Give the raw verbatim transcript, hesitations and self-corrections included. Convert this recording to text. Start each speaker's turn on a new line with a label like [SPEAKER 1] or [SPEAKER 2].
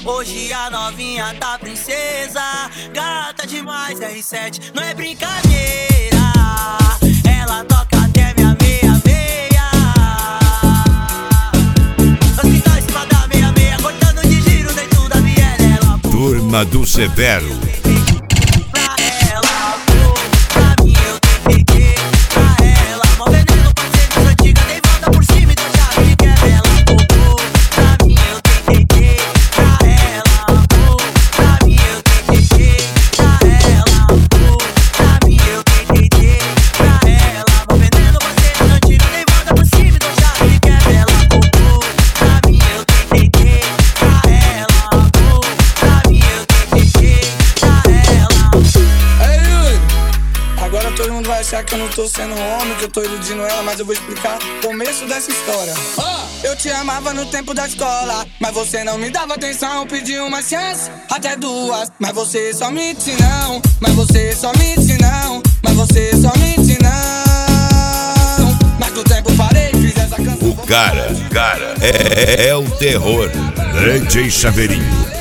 [SPEAKER 1] Hoje a novinha tá princesa, gata demais, R sete, não é brincadeira. Ela toca até minha meia meia. Nós que tá em cima da meia meia, cortando de giro dentro da viela. Ela
[SPEAKER 2] Turma do Severo.
[SPEAKER 1] pra ela, pô, pra mim eu tentei pra ela. Mó veneno, parceiro antiga, dei volta por cima e tô chave de quebra. Ela pô, pra mim eu tentei pra ela, pô, pra mim eu tentei pra ela, pô, pra mim eu tentei pra ela. Mó veneno, parceiro antiga, dei volta por cima e tô chave de quebra. Ela pô, pra mim eu tentei pra ela, pô, pra mim eu tentei pra ela.
[SPEAKER 3] Ei, Yuri, agora todo mundo vai achar que eu não tô sendo homem, que eu tô iludindo ela, mas eu vou explicar o começo dessa história. Eu te amava no tempo da escola, mas você não me dava atenção. Pedi uma chance, até duas, mas você só me disse não. Mas você só me disse não. Mas você só me disse não. Mas do tempo parei, fiz essa canção.
[SPEAKER 2] O cara, cara, é, é o terror. D J Chaveirinho.